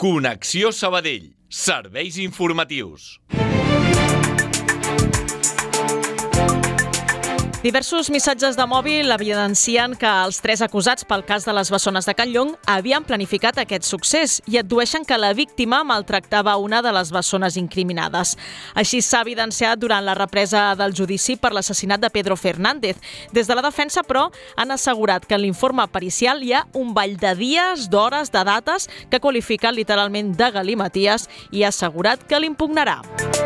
Connexió Sabadell. Serveis informatius. Diversos missatges de mòbil evidencien que els 3 acusats pel cas de les bessones de Can Llong havien planificat aquest succés i addueixen que la víctima maltractava una de les bessones incriminades. Així s'ha evidenciat durant la represa del judici per l'assassinat de Pedro Fernández. Des de la defensa, però, han assegurat que en l'informe pericial hi ha un ball de dies, d'hores, de dates que qualifiquen literalment de galimaties i ha assegurat que l'impugnarà.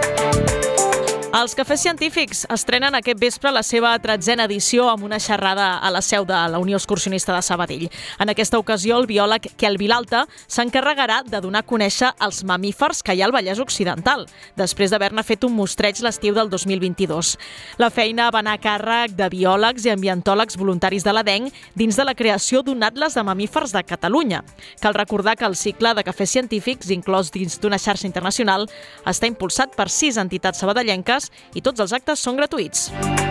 Els Cafès Científics estrenen aquest vespre la seva 13a edició amb una xerrada a la seu de la Unió Excursionista de Sabadell. En aquesta ocasió, el biòleg Quel Vilalta s'encarregarà de donar a conèixer els mamífers que hi ha al Vallès Occidental, després d'haver-ne fet un mostreig l'estiu del 2022. La feina va anar a càrrec de biòlegs i ambientòlegs voluntaris de l'ADENC dins de la creació d'un atles de mamífers de Catalunya. Cal recordar que el cicle de Cafès Científics, inclòs dins d'una xarxa internacional, està impulsat per 6 entitats sabadellenques i tots els actes són gratuïts.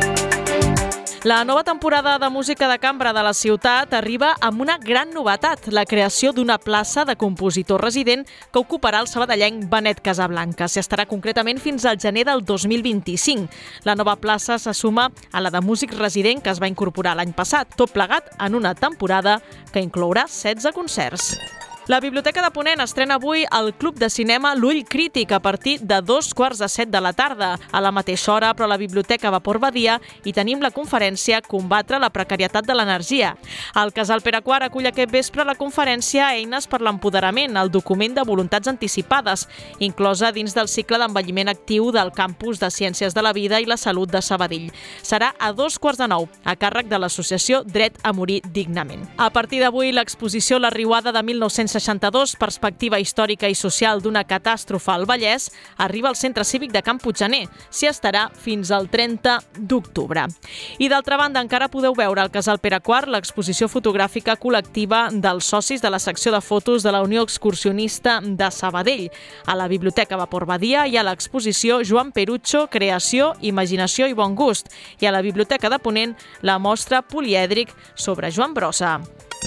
La nova temporada de música de cambra de la ciutat arriba amb una gran novetat, la creació d'una plaça de compositor resident que ocuparà el sabadellenc Benet Casablanca. S'hi estarà concretament fins al gener del 2025. La nova plaça se suma a la de músic resident que es va incorporar l'any passat, tot plegat en una temporada que inclourà 16 concerts. La Biblioteca de Ponent estrena avui el Club de Cinema L'Ull Crític a partir de 2:45 de la tarda. A la mateixa hora, però, la Biblioteca Vapor Badia i tenim la conferència Combatre la precarietat de l'energia. El Casal Pere IV acull aquest vespre la conferència Eines per l'empoderament, el document de voluntats anticipades, inclosa dins del cicle d'envelliment actiu del Campus de Ciències de la Vida i la Salut de Sabadell. Serà a 8:45, a càrrec de l'associació Dret a Morir Dignament. A partir d'avui, l'exposició La Riuada de 1962, perspectiva històrica i social d'una catàstrofe al Vallès, arriba al Centre Cívic de Can Puiggener. S'hi estarà fins al 30 d'octubre. I d'altra banda, encara podeu veure al Casal Pere IV l'exposició fotogràfica col·lectiva dels socis de la secció de fotos de la Unió Excursionista de Sabadell. A la Biblioteca Vapor Badia hi ha l'exposició Joan Perucho, Creació, Imaginació i Bon Gust. I a la Biblioteca de Ponent, la mostra Polièdric sobre Joan Brossa.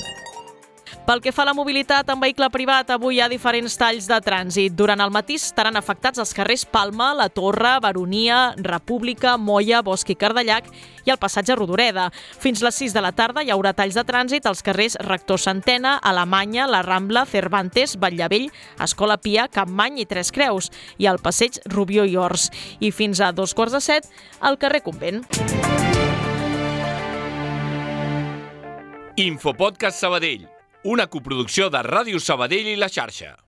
Pel que fa a la mobilitat en vehicle privat, avui hi ha diferents talls de trànsit. Durant el matí estaran afectats els carrers Palma, La Torre, Baronia, República, Moia, Bosch i Cardellac i el passatge Rodoreda. Fins les 6 de la tarda hi haurà talls de trànsit als carrers Rector Centena, Alemanya, La Rambla, Cervantes, Batllavell, Escola Pia, Capmany i Tres Creus i al passeig Rubió i Ors. I fins a 2:45 al carrer Convent. Infopodcast Sabadell, una coproducció de Ràdio Sabadell i La Xarxa.